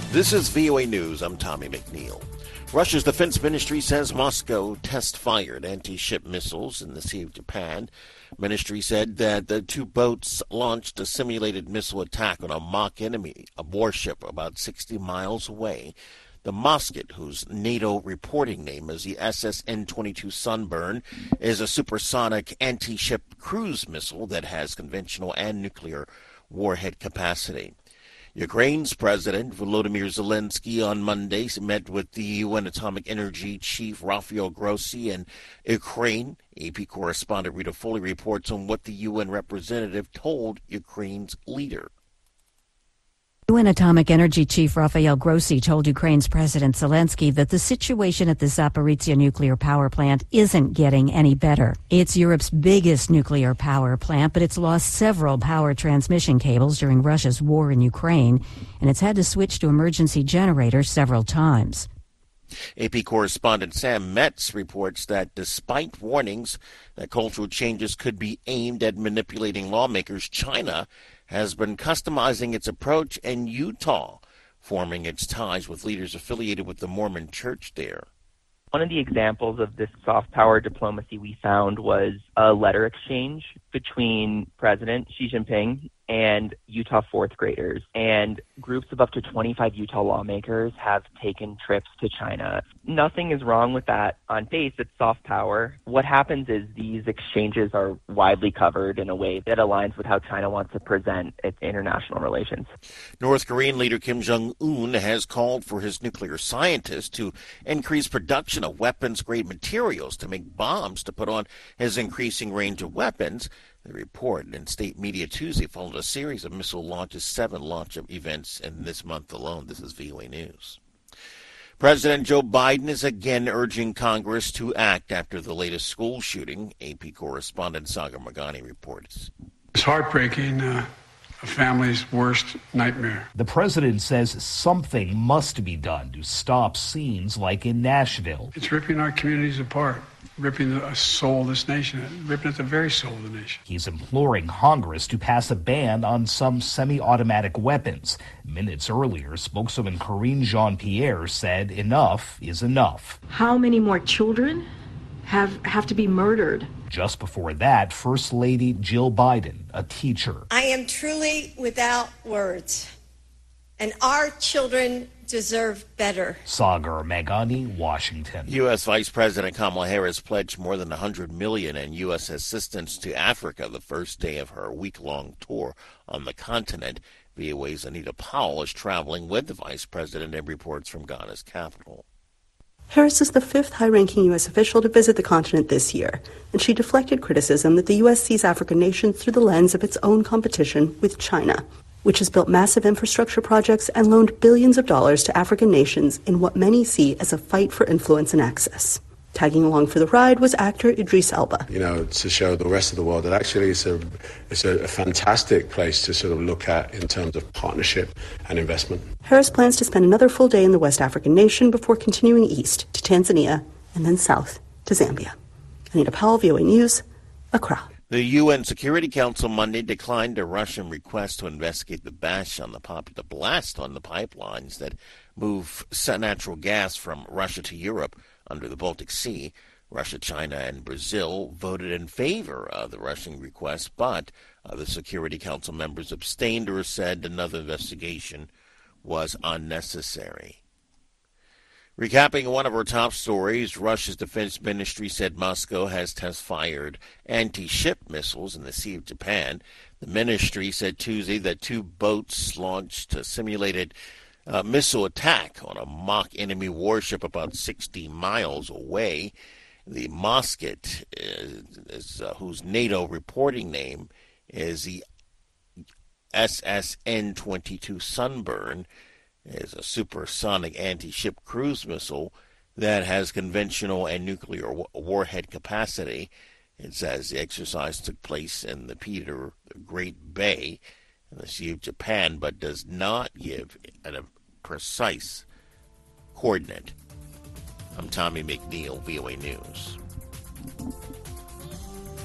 This is VOA News. I'm Tommy McNeil. Russia's defense ministry says Moscow test-fired anti-ship missiles in the Sea of Japan. Ministry said that the two boats launched a simulated missile attack on a mock enemy, a warship about 60 miles away. The Mosket, whose NATO reporting name is the SS N-22 Sunburn, is a supersonic anti-ship cruise missile that has conventional and nuclear warhead capacity. Ukraine's President Volodymyr Zelensky on Monday met with the UN Atomic Energy Chief Rafael Grossi in Ukraine. AP correspondent Rita Foley reports on what the UN representative told Ukraine's leader. UN Atomic Energy Chief Rafael Grossi told Ukraine's President Zelensky that the situation at the Zaporizhzhia nuclear power plant isn't getting any better. It's Europe's biggest nuclear power plant, but it's lost several power transmission cables during Russia's war in Ukraine, and it's had to switch to emergency generators several times. AP correspondent Sam Metz reports that despite warnings that cultural changes could be aimed at manipulating lawmakers, China has been customizing its approach in Utah, forming its ties with leaders affiliated with the Mormon Church there. One of the examples of this soft power diplomacy we found was a letter exchange between President Xi Jinping and Utah fourth graders. And groups of up to 25 Utah lawmakers have taken trips to China. Nothing is wrong with that on face. It's soft power. What happens is these exchanges are widely covered in a way that aligns with how China wants to present its international relations. North Korean leader Kim Jong-un has called for his nuclear scientists to increase production of weapons-grade materials to make bombs to put on his increasing range of weapons. The report in state media Tuesday followed a series of missile launches, 7 launch events in this month alone. This is VOA News. President Joe Biden is again urging Congress to act after the latest school shooting. AP correspondent Sagar Magani reports. It's heartbreaking, a family's worst nightmare. The president says something must be done to stop scenes like in Nashville. It's ripping our communities apart, ripping the soul of this nation, ripping at the very soul of the nation. He's imploring Congress to pass a ban on some semi-automatic weapons. Minutes earlier, spokeswoman Karine Jean-Pierre said enough is enough. How many more children have to be murdered? Just before that, First Lady Jill Biden, a teacher. I am truly without words, and our children deserve better. Sagar Magani, Washington. U.S. Vice President Kamala Harris pledged more than $100 million in U.S. assistance to Africa the first day of her week-long tour on the continent. VOA's Anita Powell is traveling with the vice president and reports from Ghana's capital. Harris is the 5th high-ranking U.S. official to visit the continent this year, and she deflected criticism that the U.S. sees African nations through the lens of its own competition with China, which has built massive infrastructure projects and loaned billions of dollars to African nations in what many see as a fight for influence and access. Tagging along for the ride was actor Idris Elba. To show the rest of the world that actually it's a fantastic place to sort of look at in terms of partnership and investment. Harris plans to spend another full day in the West African nation before continuing east to Tanzania and then south to Zambia. Anita Powell, VOA News, Accra. The UN Security Council Monday declined a Russian request to investigate the blast on the pipelines that move natural gas from Russia to Europe under the Baltic Sea. Russia, China, and Brazil voted in favor of the Russian request, but the Security Council members abstained or said another investigation was unnecessary. Recapping one of our top stories, Russia's defense ministry said Moscow has test-fired anti-ship missiles in the Sea of Japan. The ministry said Tuesday that 2 boats launched a simulated missile attack on a mock enemy warship about 60 miles away. The Mosket, whose NATO reporting name is the SS N-22 Sunburn, is a supersonic anti-ship cruise missile that has conventional and nuclear warhead capacity. It says the exercise took place in the Peter Great Bay in the Sea of Japan, but does not give a precise coordinate. I'm Tommy McNeil, VOA News.